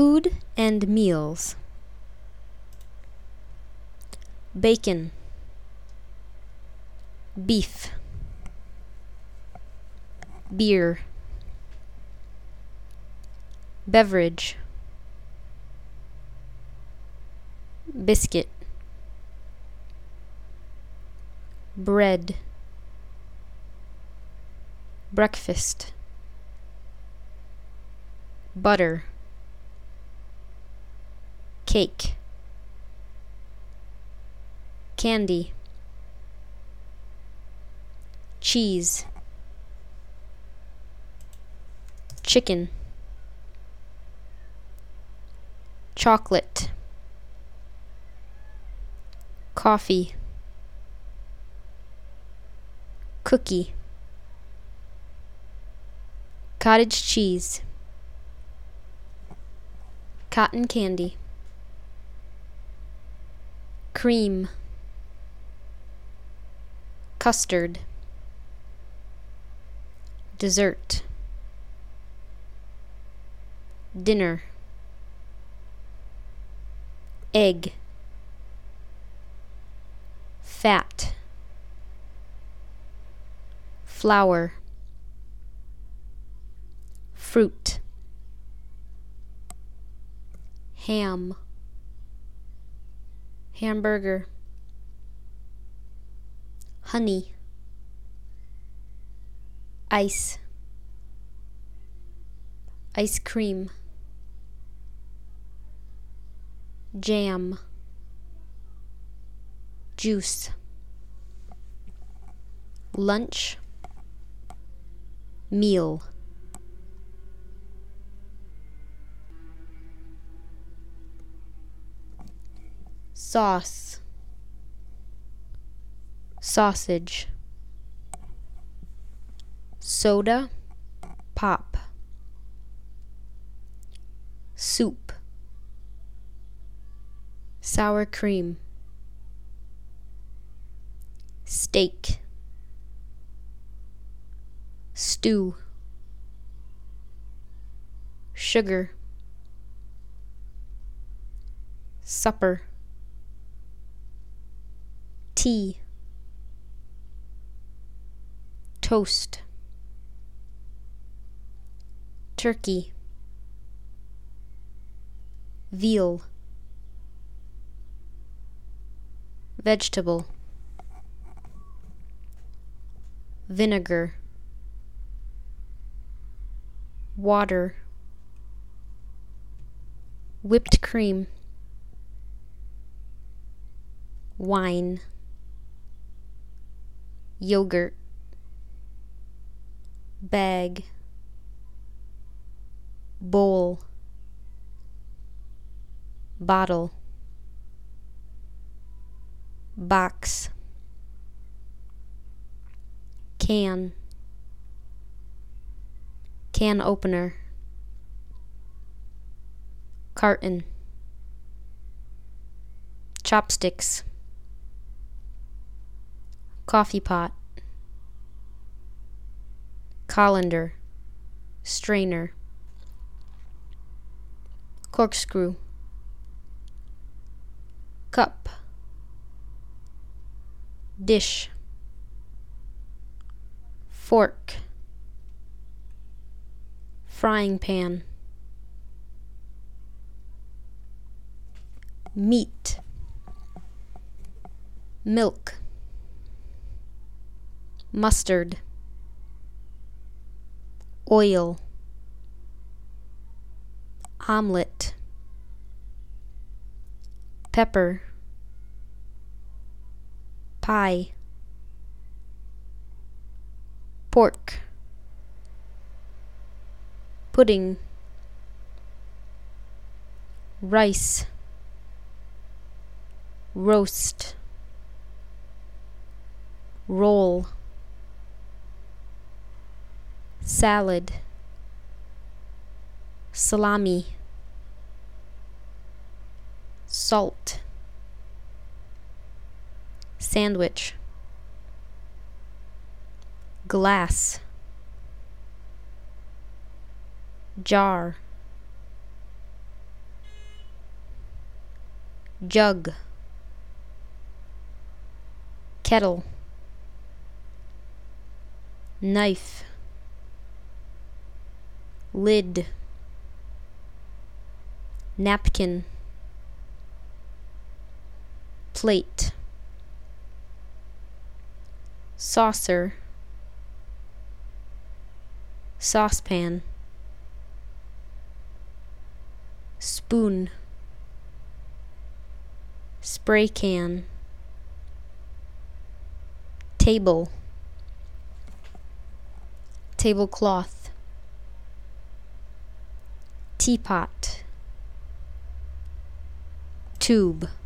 Food and meals. Bacon, beef, beer, beverage, biscuit, bread, breakfast, butter, cake, candy, cheese, chicken, chocolate, coffee, cookie, cottage cheese, cotton candy, cream, custard, dessert, dinner, egg, fat, flour, fruit, ham, hamburger, honey, ice, ice cream, jam, juice, lunch, meal. Sauce, sausage, soda, pop, soup, sour cream, steak, stew, sugar, supper, tea, toast, turkey, veal, vegetable, vinegar, water, whipped cream, wine, yogurt, bag, bowl, bottle, box, can opener, carton, chopsticks, coffee pot, colander, strainer, corkscrew, cup, dish, fork, frying pan, meat, milk, mustard, oil, omelet, pepper, pie, pork, pudding, rice, roast, roll, salad, salami, salt, sandwich, glass, jar, jug, kettle, knife, lid, napkin, plate, saucer, saucepan, spoon, spray can, table, tablecloth, teapot, tube.